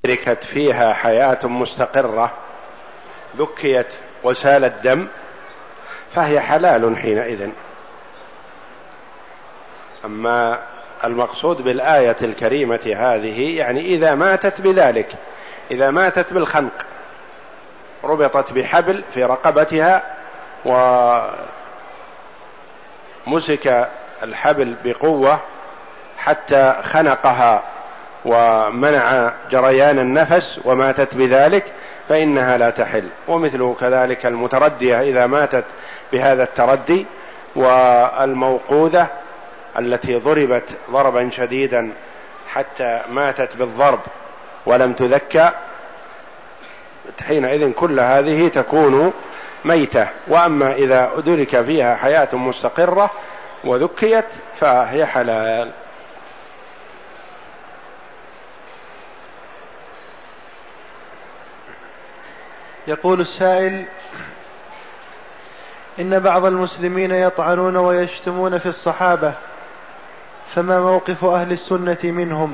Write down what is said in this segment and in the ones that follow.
أدركت فيها حياة مستقرة ذكيت وسال الدم فهي حلال حينئذ. أما المقصود بالآية الكريمة هذه يعني إذا ماتت بذلك، إذا ماتت بالخنق، ربطت بحبل في رقبتها ومسك الحبل بقوة حتى خنقها ومنع جريان النفس وماتت بذلك فإنها لا تحل. ومثله كذلك المتردية إذا ماتت بهذا التردي، والموقوذة التي ضربت ضربا شديدا حتى ماتت بالضرب ولم تذكى، حينئذ كل هذه تكون ميتة. وأما إذا أدرك فيها حياة مستقرة وذكيت فهي حلال. يقول السائل: إن بعض المسلمين يطعنون ويشتمون في الصحابة، فما موقف أهل السنة منهم؟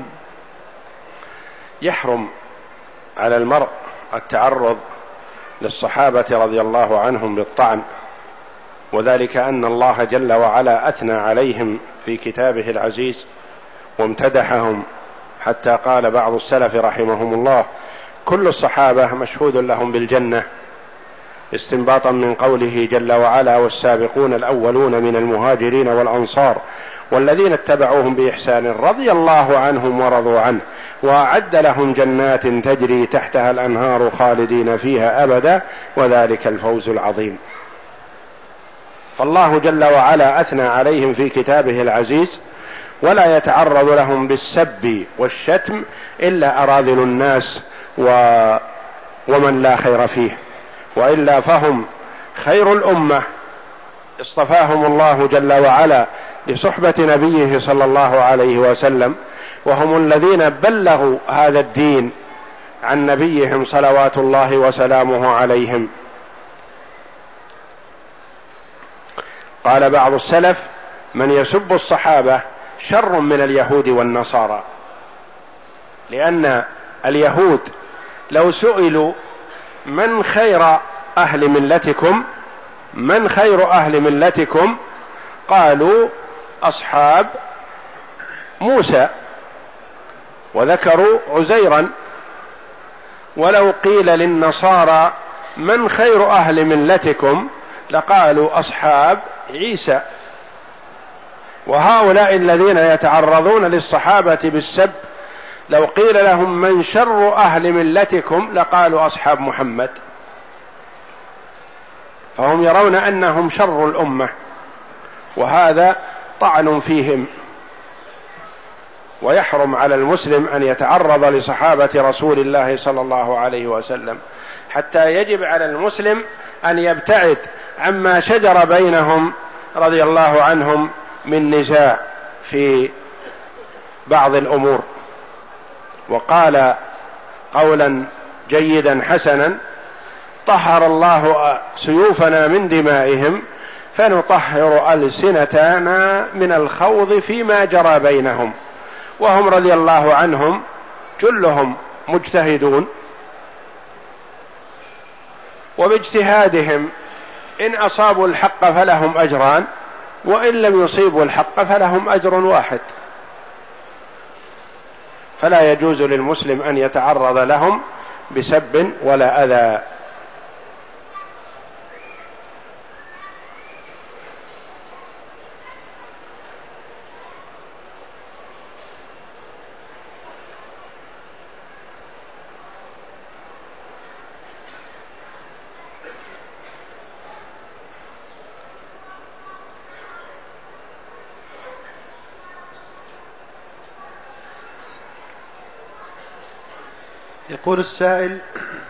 يحرم على المرء التعرض للصحابة رضي الله عنهم بالطعن، وذلك أن الله جل وعلا أثنى عليهم في كتابه العزيز وامتدحهم، حتى قال بعض السلف رحمهم الله: كل الصحابة مشهود لهم بالجنة، استنباطا من قوله جل وعلا: والسابقون الأولون من المهاجرين والأنصار والذين اتبعوهم بإحسان رضي الله عنهم ورضوا عنه وأعد لهم جنات تجري تحتها الأنهار خالدين فيها أبدا وذلك الفوز العظيم. فالله جل وعلا أثنى عليهم في كتابه العزيز، ولا يتعرض لهم بالسب والشتم إلا أراذل الناس ومن لا خير فيه، وإلا فهم خير الأمة اصطفاهم الله جل وعلا لصحبة نبيه صلى الله عليه وسلم، وهم الذين بلغوا هذا الدين عن نبيهم صلوات الله وسلامه عليهم. قال بعض السلف: من يسب الصحابة شر من اليهود والنصارى، لأن اليهود لو سئلوا من خير أهل ملتكم، من خير أهل ملتكم، قالوا أصحاب موسى، وذكروا عزيرا. ولو قيل للنصارى من خير أهل ملتكم لقالوا أصحاب عيسى. وهؤلاء الذين يتعرضون للصحابة بالسب لو قيل لهم من شر أهل ملتكم لقالوا أصحاب محمد، فهم يرون أنهم شر الأمة، وهذا طعن فيهم. ويحرم على المسلم أن يتعرض لصحابة رسول الله صلى الله عليه وسلم، حتى يجب على المسلم أن يبتعد عما شجر بينهم رضي الله عنهم من نزاع في بعض الأمور. وقال قولا جيدا حسنا: طهر الله سيوفنا من دمائهم فنطهر ألسنتنا من الخوض فيما جرى بينهم. وهم رضي الله عنهم كلهم مجتهدون، وباجتهادهم إن أصابوا الحق فلهم أجران، وإن لم يصيبوا الحق فلهم أجر واحد. فلا يجوز للمسلم أن يتعرض لهم بسب ولا أذى. يقول السائل: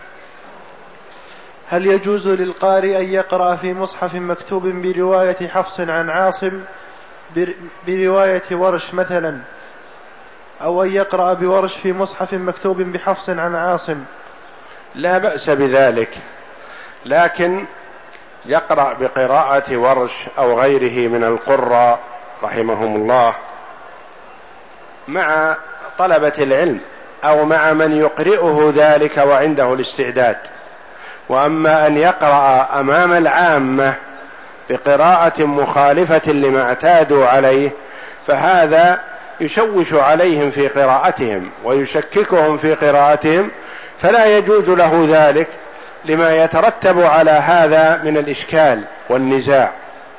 هل يجوز للقارئ أن يقرأ في مصحف مكتوب برواية حفص عن عاصم برواية ورش مثلا، أو أن يقرأ بورش في مصحف مكتوب بحفص عن عاصم؟ لا بأس بذلك، لكن يقرأ بقراءة ورش أو غيره من القراء رحمهم الله مع طلبة العلم، أو مع من يقرئه ذلك وعنده الاستعداد. وأما أن يقرأ أمام العامة بقراءة مخالفة لما اعتادوا عليه فهذا يشوش عليهم في قراءتهم ويشككهم في قراءتهم، فلا يجوز له ذلك لما يترتب على هذا من الإشكال والنزاع،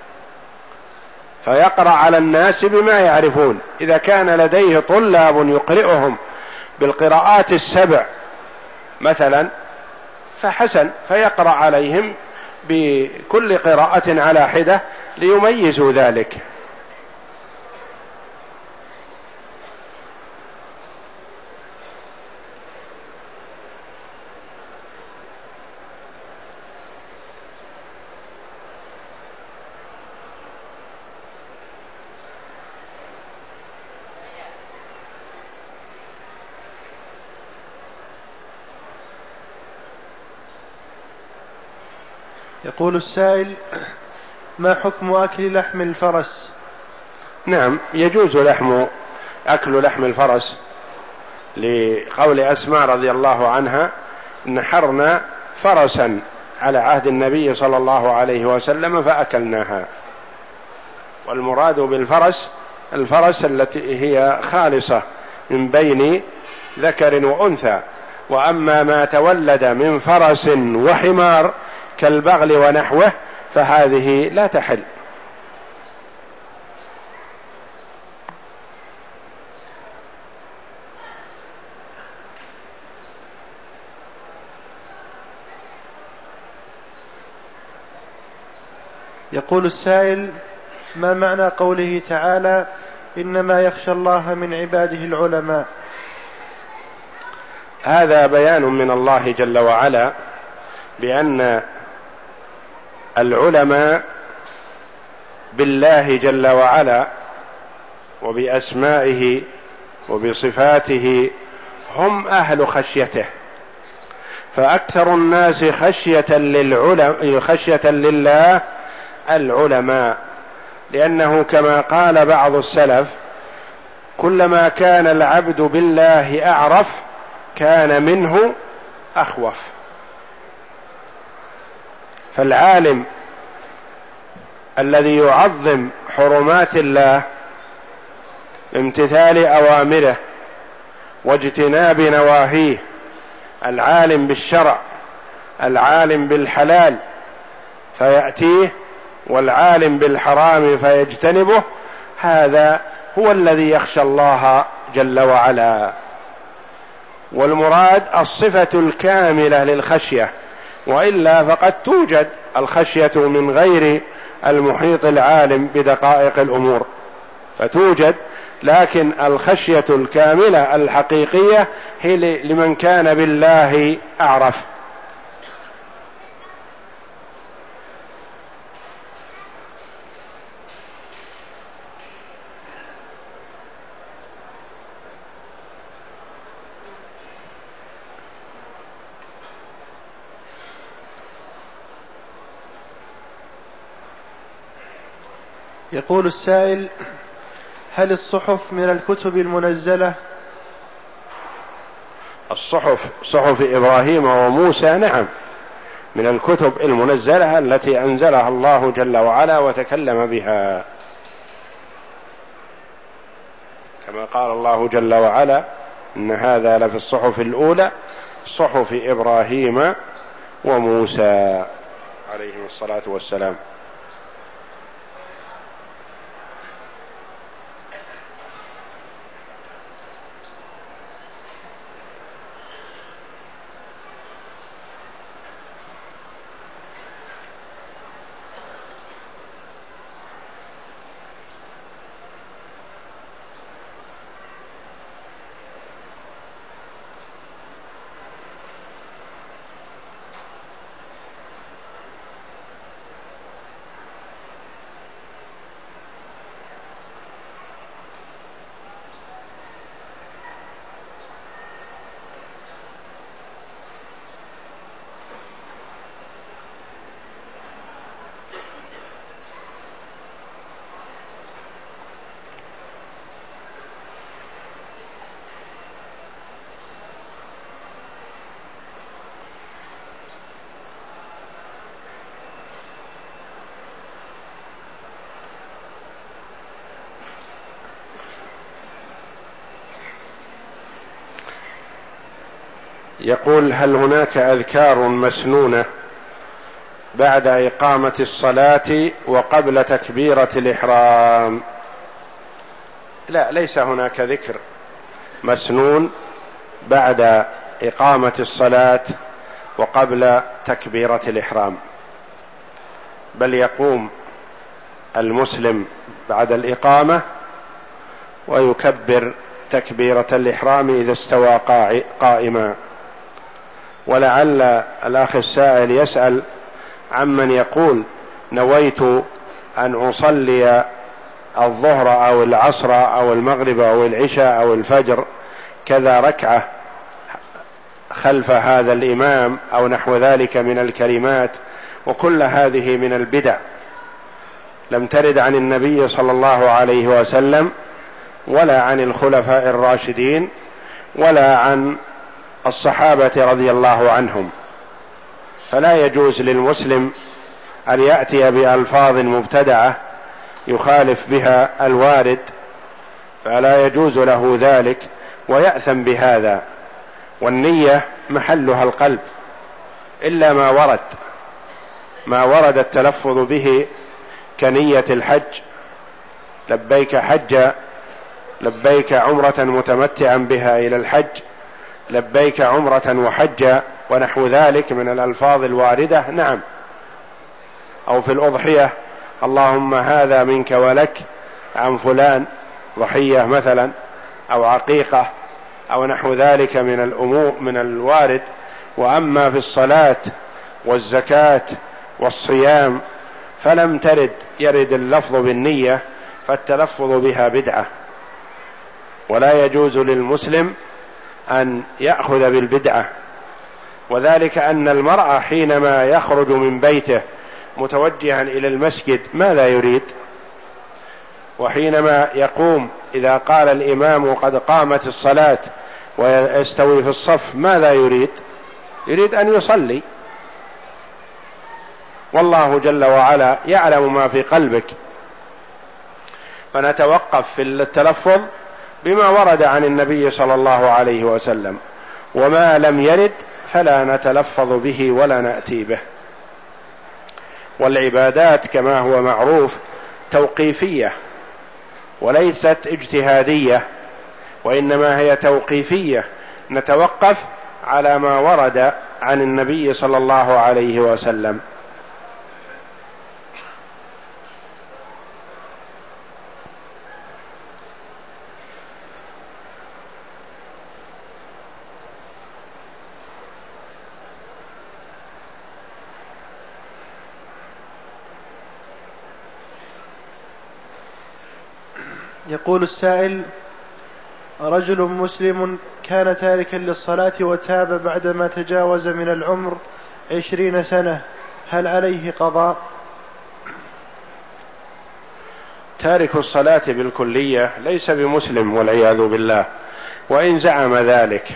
فيقرأ على الناس بما يعرفون. إذا كان لديه طلاب يقرئهم بالقراءات السبع مثلا فحسن، فيقرأ عليهم بكل قراءة على حدة ليميزوا ذلك. يقول السائل: ما حكم أكل لحم الفرس؟ نعم، يجوز أكل لحم الفرس، لقول أسماء رضي الله عنها: نحرنا فرسا على عهد النبي صلى الله عليه وسلم فأكلناها. والمراد بالفرس الفرس التي هي خالصة من بين ذكر وأنثى، وأما ما تولد من فرس وحمار كالبغل ونحوه فهذه لا تحل. يقول السائل: ما معنى قوله تعالى: إنما يخشى الله من عباده العلماء؟ هذا بيان من الله جل وعلا بأن العلماء بالله جل وعلا وبأسمائه وبصفاته هم أهل خشيته، فأكثر الناس خشية لله العلماء، لأنه كما قال بعض السلف: كلما كان العبد بالله أعرف كان منه أخوف. فالعالم الذي يعظم حرمات الله بامتثال أوامره واجتناب نواهيه، العالم بالشرع العالم بالحلال فيأتيه والعالم بالحرام فيجتنبه، هذا هو الذي يخشى الله جل وعلا. والمراد الصفة الكاملة للخشية، وإلا فقد توجد الخشية من غير المحيط العالم بدقائق الأمور فتوجد، لكن الخشية الكاملة الحقيقية هي لمن كان بالله أعرف. يقول السائل: هل الصحف من الكتب المنزلة؟ صحف إبراهيم وموسى نعم من الكتب المنزلة التي أنزلها الله جل وعلا وتكلم بها، كما قال الله جل وعلا: إن هذا لفي الصحف الأولى صحف إبراهيم وموسى عليهم الصلاة والسلام. يقول: هل هناك أذكار مسنونة بعد إقامة الصلاة وقبل تكبيرة الإحرام؟ لا، ليس هناك ذكر مسنون بعد إقامة الصلاة وقبل تكبيرة الإحرام، بل يقوم المسلم بعد الإقامة ويكبر تكبيرة الإحرام إذا استوى قائما. ولعل الأخ السائل يسأل عمن يقول: نويت أن أصلي الظهر أو العصر أو المغرب أو العشاء أو الفجر كذا ركعة خلف هذا الإمام أو نحو ذلك من الكلمات، وكل هذه من البدع لم ترد عن النبي صلى الله عليه وسلم ولا عن الخلفاء الراشدين ولا عن الصحابة رضي الله عنهم. فلا يجوز للمسلم أن يأتي بألفاظ مبتدعة يخالف بها الوارد، فلا يجوز له ذلك ويأثم بهذا. والنية محلها القلب، إلا ما ورد التلفظ به كنية الحج: لبيك حجا، لبيك عمرة متمتعا بها إلى الحج، لبيك عمرة وحجا، ونحو ذلك من الألفاظ الواردة. نعم. أو في الأضحية: اللهم هذا منك ولك عن فلان، ضحية مثلا أو عقيقة أو نحو ذلك من الأمور من الوارد. وأما في الصلاة والزكاة والصيام فلم يرد اللفظ بالنية، فالتلفظ بها بدعة، ولا يجوز للمسلم أن يأخذ بالبدعة. وذلك أن المرء حينما يخرج من بيته متوجها إلى المسجد ماذا يريد؟ وحينما يقوم إذا قال الإمام قد قامت الصلاة ويستوي في الصف ماذا يريد؟ يريد أن يصلي، والله جل وعلا يعلم ما في قلبك. فنتوقف في التلفظ بما ورد عن النبي صلى الله عليه وسلم، وما لم يرد فلا نتلفظ به ولا نأتي به. والعبادات كما هو معروف توقيفية وليست اجتهادية، وإنما هي توقيفية، نتوقف على ما ورد عن النبي صلى الله عليه وسلم. يقول السائل: رجل مسلم كان تاركا للصلاة وتاب بعدما تجاوز من العمر 20 سنة، هل عليه قضاء؟ تارك الصلاة بالكلية ليس بمسلم والعياذ بالله، وإن زعم ذلك،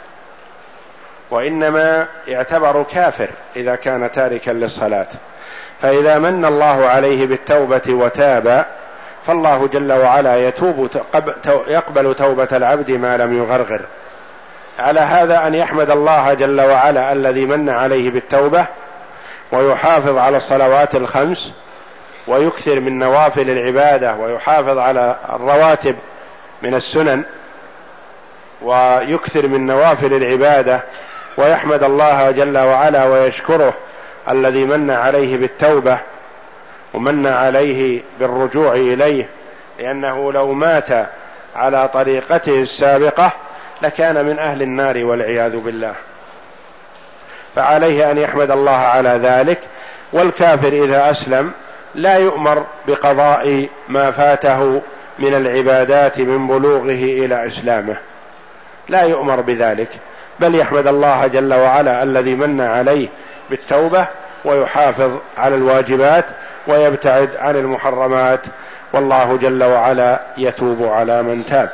وإنما يعتبر كافر إذا كان تاركا للصلاة. فإذا من الله عليه بالتوبة وتاب فالله جل وعلا يقبل توبة العبد ما لم يغرغر. على هذا أن يحمد الله جل وعلا الذي من عليه بالتوبة، ويحافظ على الصلوات الخمس، ويكثر من نوافل العبادة، ويحافظ على الرواتب من السنن، ويكثر من نوافل العبادة، ويحمد الله جل وعلا ويشكره الذي من عليه بالتوبة ومن عليه بالرجوع إليه، لأنه لو مات على طريقته السابقة لكان من أهل النار والعياذ بالله. فعليه أن يحمد الله على ذلك. والكافر إذا أسلم لا يؤمر بقضاء ما فاته من العبادات من بلوغه إلى إسلامه، لا يؤمر بذلك، بل يحمد الله جل وعلا الذي من عليه بالتوبة، ويحافظ على الواجبات ويبتعد عن المحرمات، والله جل وعلا يتوب على من تاب.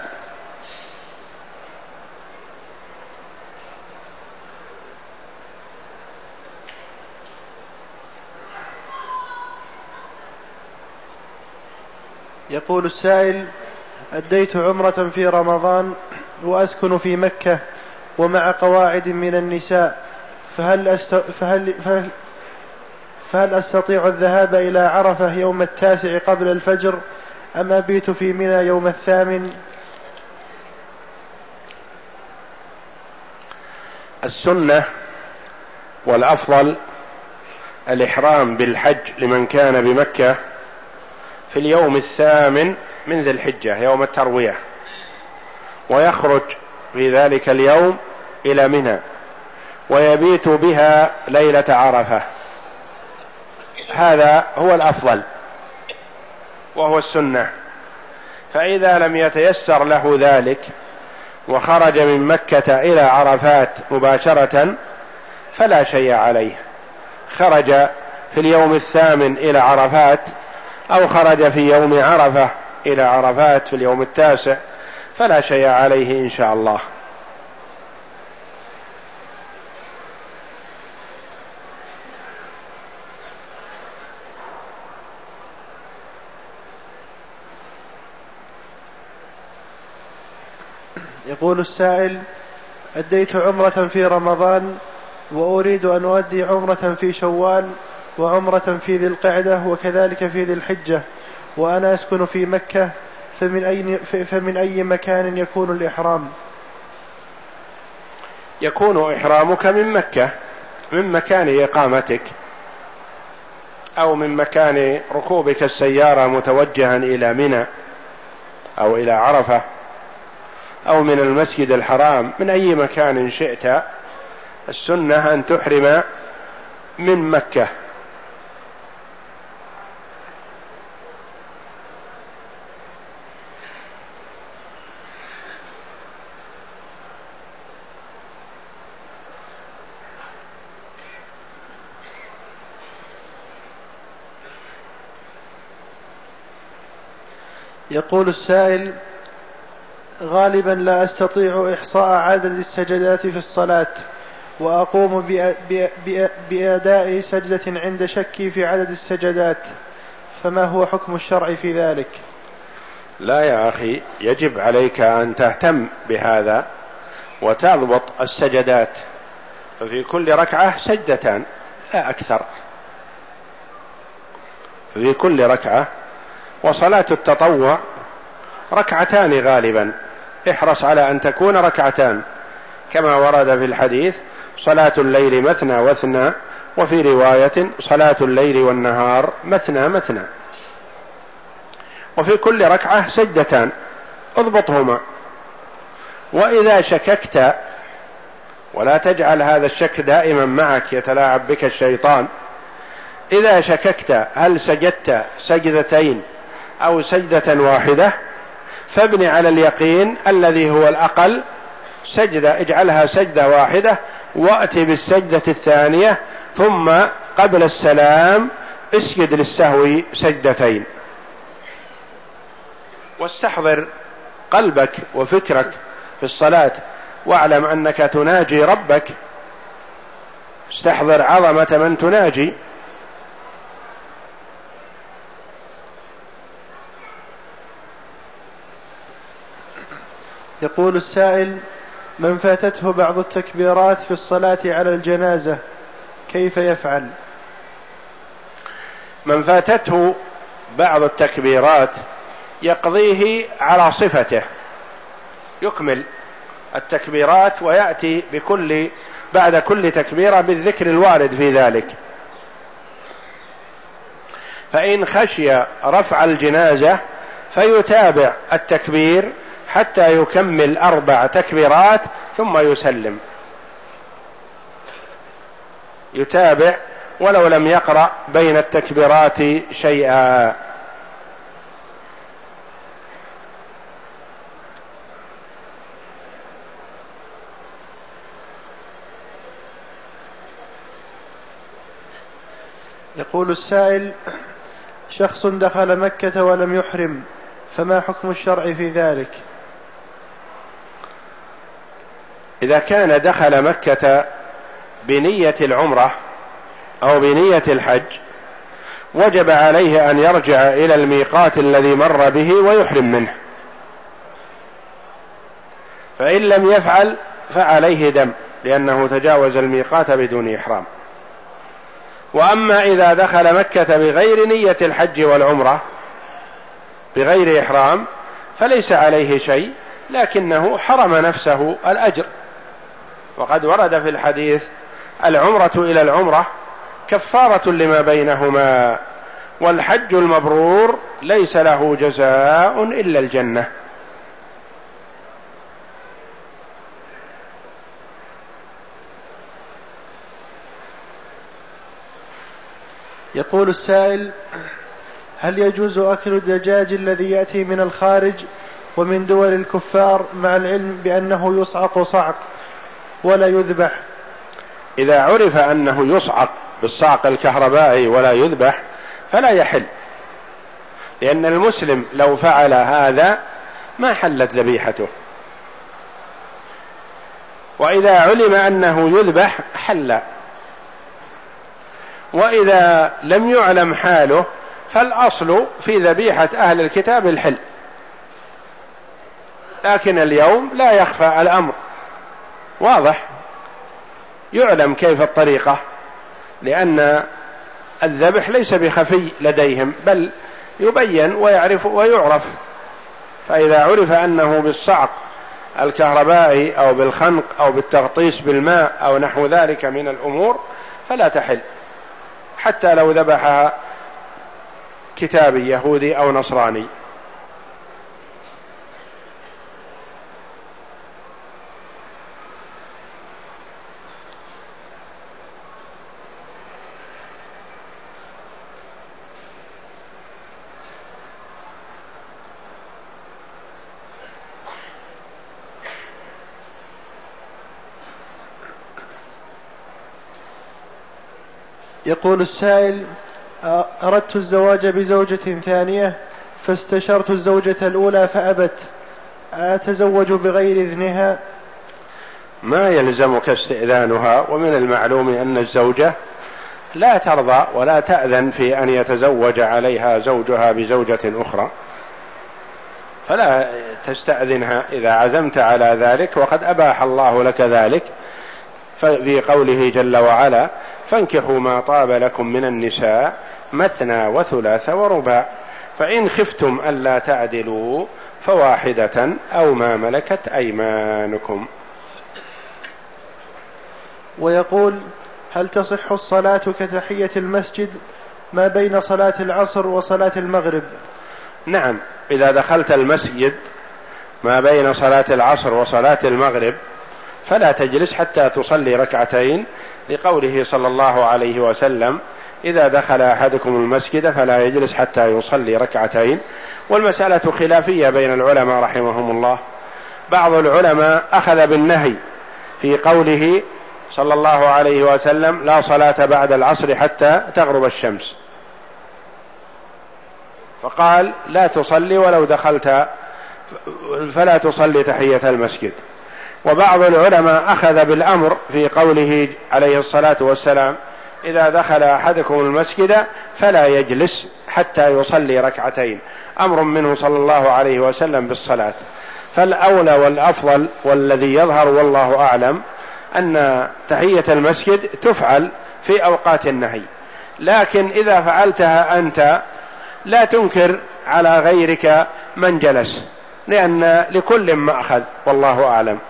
يقول السائل: أديت عمرة في رمضان وأسكن في مكة، ومع قواعد من النساء، فهل أستطيع الذهاب إلى عرفة يوم 9 قبل الفجر أم أبيت في منى يوم 8؟ السنة والأفضل الإحرام بالحج لمن كان بمكة في اليوم 8 من ذي الحجة يوم التروية، ويخرج في ذلك اليوم إلى منى ويبيت بها ليلة عرفة. هذا هو الأفضل وهو السنة. فإذا لم يتيسر له ذلك وخرج من مكة إلى عرفات مباشرة فلا شيء عليه، خرج في اليوم 8 إلى عرفات أو خرج في يوم عرفة إلى عرفات في اليوم 9 فلا شيء عليه إن شاء الله. يقول السائل: أديت عمرة في رمضان وأريد أن أؤدي عمرة في شوال وعمرة في ذي القعدة وكذلك في ذي الحجة، وأنا أسكن في مكة، فمن أي مكان يكون الإحرام؟ يكون إحرامك من مكة، من مكان إقامتك أو من مكان ركوبك السيارة متوجها إلى منى أو إلى عرفة أو من المسجد الحرام، من أي مكان شئت. السنة أن تحرم من مكة. يقول السائل: غالبا لا أستطيع إحصاء عدد السجدات في الصلاة، وأقوم بأداء سجدة عند شكي في عدد السجدات، فما هو حكم الشرع في ذلك؟ لا يا أخي، يجب عليك أن تهتم بهذا وتضبط السجدات، ففي كل ركعة سجدتان لا أكثر، في كل ركعة. وصلاة التطوع ركعتان غالبا، احرص على أن تكون ركعتان كما ورد في الحديث: صلاة الليل مثنى واثنى، وفي رواية: صلاة الليل والنهار مثنى مثنى. وفي كل ركعة سجدتان، اضبطهما. وإذا شككت، ولا تجعل هذا الشك دائما معك يتلاعب بك الشيطان، إذا شككت هل سجدت سجدتين أو سجدة واحدة فابني على اليقين الذي هو الأقل سجدة، اجعلها سجدة واحدة، وأتي بالسجدة الثانية، ثم قبل السلام اسجد للسهو سجدتين. واستحضر قلبك وفكرك في الصلاة، واعلم أنك تناجي ربك، استحضر عظمة من تناجي. يقول السائل: من فاتته بعض التكبيرات في الصلاة على الجنازة كيف يفعل؟ من فاتته بعض التكبيرات يقضيه على صفته، يكمل التكبيرات ويأتي بعد كل تكبيرة بالذكر الوارد في ذلك. فإن خشي رفع الجنازة فيتابع التكبير حتى يكمل 4 تكبيرات ثم يسلم، يتابع ولو لم يقرأ بين التكبيرات شيئا. يقول السائل: شخص دخل مكة ولم يحرم، فما حكم الشرع في ذلك؟ إذا كان دخل مكة بنية العمرة أو بنية الحج وجب عليه أن يرجع إلى الميقات الذي مر به ويحرم منه، فإن لم يفعل فعليه دم لأنه تجاوز الميقات بدون إحرام. وأما إذا دخل مكة بغير نية الحج والعمرة بغير إحرام فليس عليه شيء، لكنه حرم نفسه الأجر. وقد ورد في الحديث: العمرة إلى العمرة كفارة لما بينهما، والحج المبرور ليس له جزاء إلا الجنة. يقول السائل: هل يجوز أكل الدجاج الذي يأتي من الخارج ومن دول الكفار مع العلم بأنه يصعق صعق ولا يذبح؟ إذا عرف أنه يصعق بالصعق الكهربائي ولا يذبح فلا يحل، لأن المسلم لو فعل هذا ما حلت ذبيحته. وإذا علم أنه يذبح حل، وإذا لم يعلم حاله فالأصل في ذبيحة أهل الكتاب الحل، لكن اليوم لا يخفى الأمر، واضح يعلم كيف الطريقة، لأن الذبح ليس بخفي لديهم بل يبين ويعرف. فإذا عرف أنه بالصعق الكهربائي أو بالخنق أو بالتغطيس بالماء أو نحو ذلك من الأمور فلا تحل، حتى لو ذبحها كتابي يهودي أو نصراني. يقول السائل: أردت الزواج بزوجة ثانية فاستشرت الزوجة الأولى فأبت، أتزوج بغير إذنها؟ ما يلزمك استئذانها، ومن المعلوم أن الزوجة لا ترضى ولا تأذن في أن يتزوج عليها زوجها بزوجة أخرى، فلا تستأذنها إذا عزمت على ذلك، وقد أباح الله لك ذلك في قوله جل وعلا: فانكحوا ما طاب لكم من النساء مثنى وثلاث ورباع، فإن خفتم ألا تعدلوا فواحدة أو ما ملكت أيمانكم. ويقول: هل تصح الصلاة كتحية المسجد ما بين صلاة العصر وصلاة المغرب؟ نعم، إذا دخلت المسجد ما بين صلاة العصر وصلاة المغرب فلا تجلس حتى تصلي ركعتين، لقوله صلى الله عليه وسلم: إذا دخل أحدكم المسجد فلا يجلس حتى يصلي ركعتين. والمسألة خلافية بين العلماء رحمهم الله، بعض العلماء أخذ بالنهي في قوله صلى الله عليه وسلم: لا صلاة بعد العصر حتى تغرب الشمس، فقال: لا تصلي ولو دخلت، فلا تصلي تحية المسجد. وبعض العلماء أخذ بالأمر في قوله عليه الصلاة والسلام: إذا دخل أحدكم المسجد فلا يجلس حتى يصلي ركعتين، أمر منه صلى الله عليه وسلم بالصلاة. فالأولى والأفضل والذي يظهر والله أعلم أن تحية المسجد تفعل في أوقات النهي، لكن إذا فعلتها أنت لا تنكر على غيرك من جلس، لأن لكل مأخذ والله أعلم.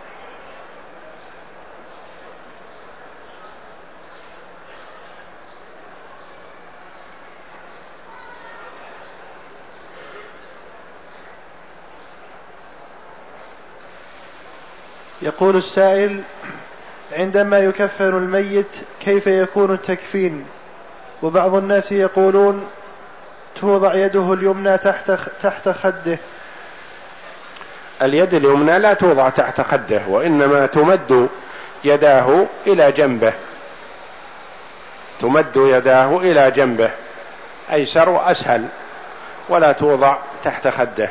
يقول السائل: عندما يكفن الميت كيف يكون التكفين؟ وبعض الناس يقولون توضع يده اليمنى تحت خده. اليد اليمنى لا توضع تحت خده، وإنما تمد يداه إلى جنبه، تمد يداه إلى جنبه أيسر وأسهل، ولا توضع تحت خده.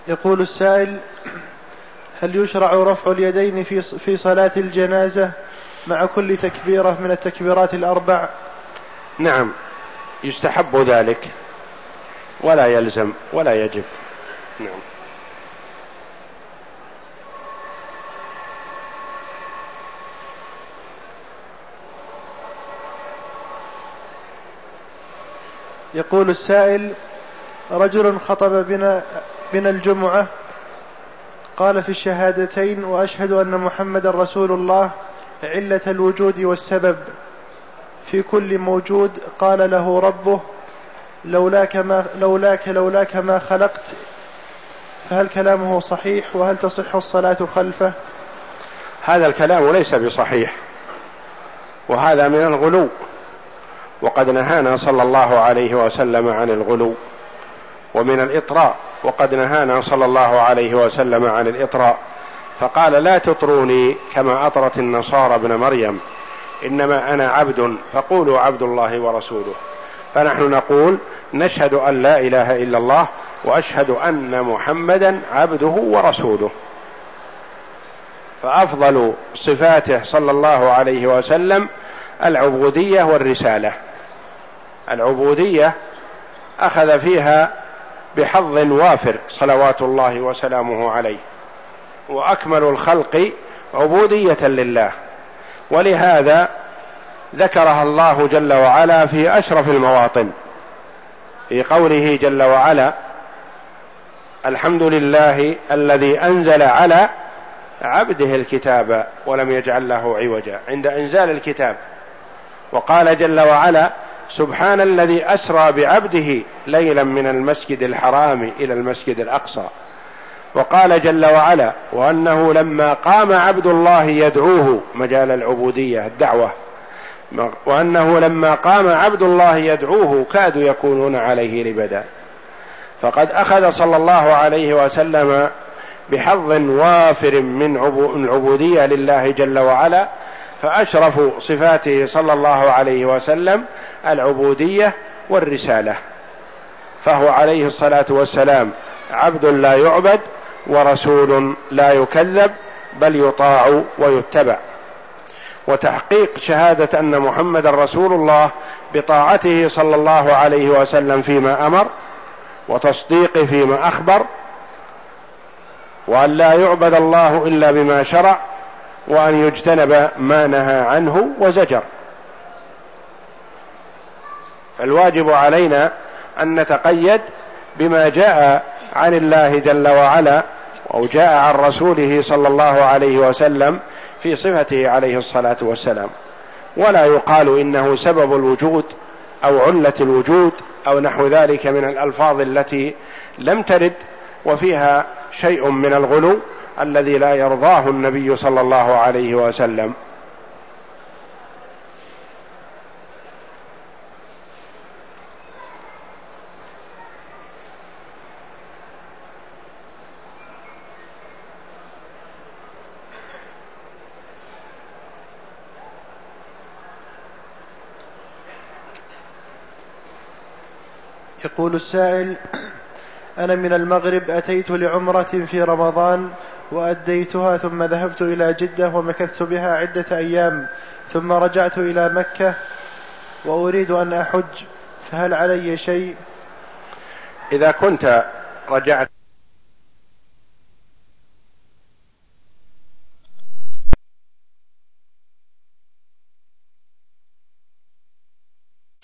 يقول السائل: هل يشرع رفع اليدين في صلاة الجنازة مع كل تكبيرة من التكبيرات الأربع؟ نعم، يستحب ذلك ولا يلزم ولا يجب. نعم. يقول السائل: رجل خطب بنا الجمعة، قال في الشهادتين: وأشهد أن محمد رسول الله، علة الوجود والسبب في كل موجود قال له ربه: لولاك ما خلقت. فهل كلامه صحيح؟ وهل تصح الصلاة خلفه؟ هذا الكلام ليس بصحيح، وهذا من الغلو، وقد نهانا صلى الله عليه وسلم عن الغلو، ومن الإطراء، وقد نهانا صلى الله عليه وسلم عن الإطراء، فقال: لا تطروني كما أطرت النصارى ابن مريم، إنما أنا عبد فقولوا عبد الله ورسوله. فنحن نقول: نشهد أن لا إله إلا الله، وأشهد أن محمدا عبده ورسوله. فأفضل صفاته صلى الله عليه وسلم العبودية والرسالة. العبودية أخذ فيها بحظ وافر صلوات الله وسلامه عليه، وأكمل الخلق عبودية لله، ولهذا ذكرها الله جل وعلا في أشرف المواطن، في قوله جل وعلا: الحمد لله الذي أنزل على عبده الكتاب ولم يجعل له عوجا، عند إنزال الكتاب. وقال جل وعلا: سبحان الذي أسرى بعبده ليلا من المسجد الحرام إلى المسجد الأقصى. وقال جل وعلا: وأنه لما قام عبد الله يدعوه، مجال العبودية الدعوة، وأنه لما قام عبد الله يدعوه كادوا يكونون عليه لبدا. فقد أخذ صلى الله عليه وسلم بحظ وافر من العبودية لله جل وعلا، فأشرف صفاته صلى الله عليه وسلم العبودية والرسالة، فهو عليه الصلاة والسلام عبد لا يعبد، ورسول لا يكذب، بل يطاع ويتبع. وتحقيق شهادة أن محمد رسول الله بطاعته صلى الله عليه وسلم فيما أمر، وتصديق فيما أخبر، وأن لا يعبد الله إلا بما شرع، وأن يجتنب ما نهى عنه وزجر. فالواجب علينا أن نتقيد بما جاء عن الله جل وعلا، أو جاء عن رسوله صلى الله عليه وسلم في صفته عليه الصلاة والسلام، ولا يقال إنه سبب الوجود أو علة الوجود أو نحو ذلك من الألفاظ التي لم ترد وفيها شيء من الغلو الذي لا يرضاه النبي صلى الله عليه وسلم. يقول السائل: أنا من المغرب، أتيت لعمرة في رمضان وأديتها، ثم ذهبت إلى جدة ومكثت بها عدة أيام، ثم رجعت إلى مكة وأريد أن أحج، فهل علي شيء؟ إذا كنت رجعت